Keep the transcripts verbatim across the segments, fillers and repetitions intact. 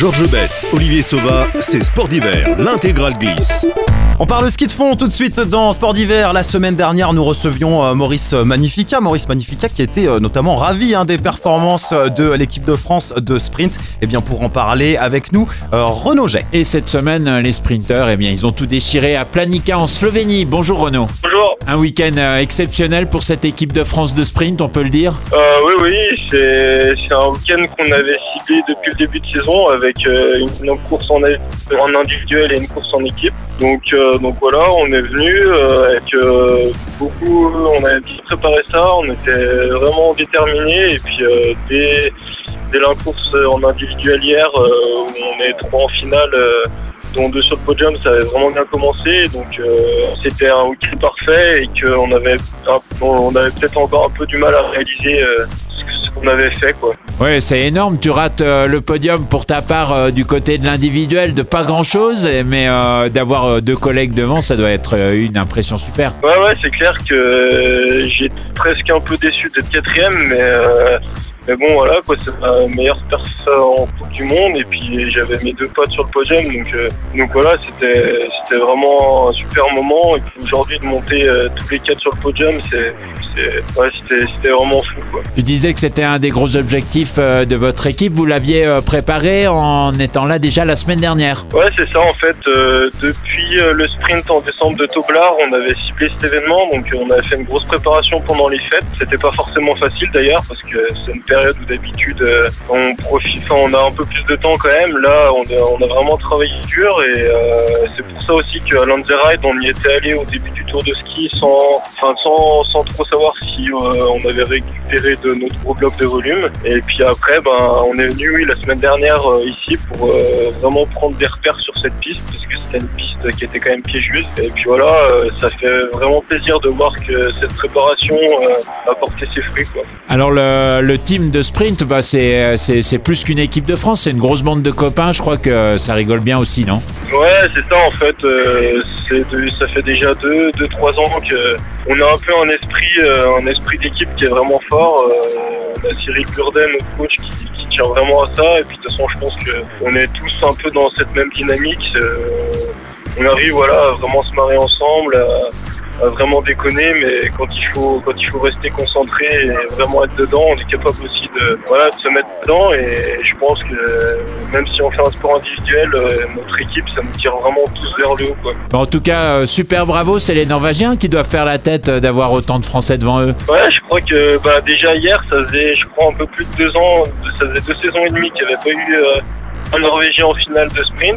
Georges Betts, Olivier Sauva, c'est Sport d'hiver, l'intégrale glisse. On parle ski de fond tout de suite dans Sport d'hiver. La semaine dernière, nous recevions euh, Maurice Magnifica. Maurice Magnifica qui était euh, notamment ravi hein, des performances de l'équipe de France de sprint. Et bien pour en parler avec nous, euh, Renaud Jay. Et cette semaine, les sprinteurs, eh bien, ils ont tout déchiré à Planica en Slovénie. Bonjour Renaud. Bonjour. Un week-end euh, exceptionnel pour cette équipe de France de sprint, on peut le dire. Euh, oui, oui, c'est, c'est un week-end qu'on avait ciblé depuis le début de saison avec euh, une, une course en, en individuel et une course en équipe. Donc, euh, donc voilà, on est venu euh, avec euh, beaucoup, on avait bien préparé ça, on était vraiment déterminés et puis euh, dès, dès la course en individuel hier, euh, où on est trois en finale, euh, dont deux sur le podium, ça avait vraiment bien commencé. Donc euh, c'était un week-end parfait et qu'on avait, on avait peut-être encore un peu du mal à réaliser euh, ce qu'on avait fait, quoi. Ouais, c'est énorme. Tu rates euh, le podium pour ta part euh, du côté de l'individuel de pas grand-chose, mais euh, d'avoir euh, deux collègues devant, ça doit être euh, une impression super. Ouais, ouais, c'est clair que euh, j'étais presque un peu déçu d'être quatrième, mais, euh, mais bon, voilà, quoi, c'est ma meilleure perf en Coupe du Monde, et puis j'avais mes deux potes sur le podium, donc, euh, donc voilà, c'était, c'était vraiment un super moment, et puis aujourd'hui de monter euh, tous les quatre sur le podium, c'est, c'est, ouais, c'était, c'était vraiment fou, quoi. Tu disais que c'était un des gros objectifs euh, de votre équipe, vous l'aviez euh, préparé en étant là déjà la semaine dernière. Ouais, c'est ça, en fait, euh, depuis euh, le sprint en décembre de Toblard, on avait ciblé cet événement, donc euh, on avait fait une grosse préparation pendant les fêtes. C'était pas forcément facile d'ailleurs, parce que c'est une période où d'habitude euh, on profite, enfin, on a un peu plus de temps quand même. Là, on a, on a vraiment travaillé dur et euh, c'est pour ça aussi qu'à Lanzerheide, on y était allé au début du tour de ski sans, enfin, sans, sans trop savoir si euh, on avait récupéré de notre gros bloc de volume. Et puis après, ben, on est venu oui, la semaine dernière euh, ici pour euh, vraiment prendre des repères sur cette piste, parce que c'était une piste qui était quand même piégeuse. Et puis voilà, euh, ça fait vraiment plaisir de voir que cette préparation euh, a porté ses fruits, quoi. Alors le, le team de sprint, bah, c'est, c'est, c'est plus qu'une équipe de France, c'est une grosse bande de copains, je crois que ça rigole bien aussi, non? Ouais, c'est ça en fait, euh, c'est de, ça fait déjà deux, deux, trois ans qu'on a un peu un esprit, euh, un esprit d'équipe qui est vraiment fort. Euh, on a Cyril Burden, notre coach, qui, qui tient vraiment à ça, et puis de toute façon je pense qu'on est tous un peu dans cette même dynamique. Euh, on arrive voilà, à vraiment se marrer ensemble, à, à vraiment déconner, mais quand il faut quand il faut rester concentré et vraiment être dedans, on est capable aussi de, voilà, de se mettre dedans, et je pense que même si on fait un sport individuel, notre équipe, ça nous tire vraiment tous vers le haut, quoi. Bon, en tout cas, super bravo, c'est les Norvégiens qui doivent faire la tête d'avoir autant de Français devant eux. Ouais, je crois que bah, déjà hier, ça faisait je crois un peu plus de deux ans, ça faisait deux saisons et demie qu'il n'y avait pas eu euh, un Norvégien en finale de sprint.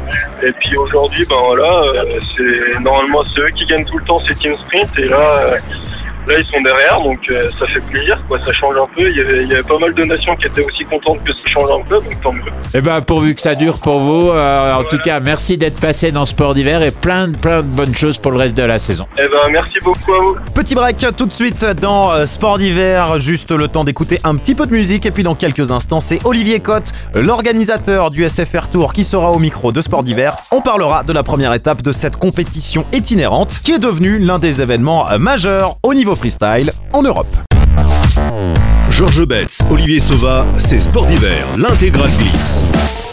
Et puis aujourd'hui, ben voilà, euh, c'est normalement c'est eux qui gagnent tout le temps ces team sprint, et là, euh, là ils sont derrière, donc euh, ça fait plaisir, quoi, ça change un peu. Il y avait, il y avait pas mal de nations qui étaient aussi contentes que ça change un peu, donc tant mieux. Eh ben pourvu que ça dure pour vous. Euh, en voilà. tout cas, merci d'être passé dans Sport d'hiver et plein de plein de bonnes choses pour le reste de la saison. Eh ben merci beaucoup à vous. Petit break tout de suite dans euh, Sport d'hiver, juste le temps d'écouter un petit peu de musique, et puis dans quelques instants, c'est Olivier Cotte, l'organisateur du S F R Tour, qui sera au micro de Sport d'hiver. On parlera de la première étape de cette compétition itinérante qui est devenue l'un des événements majeurs au niveau freestyle en Europe. Georges Betts, Olivier Sauva, c'est Sport d'hiver, l'intégrale glisse.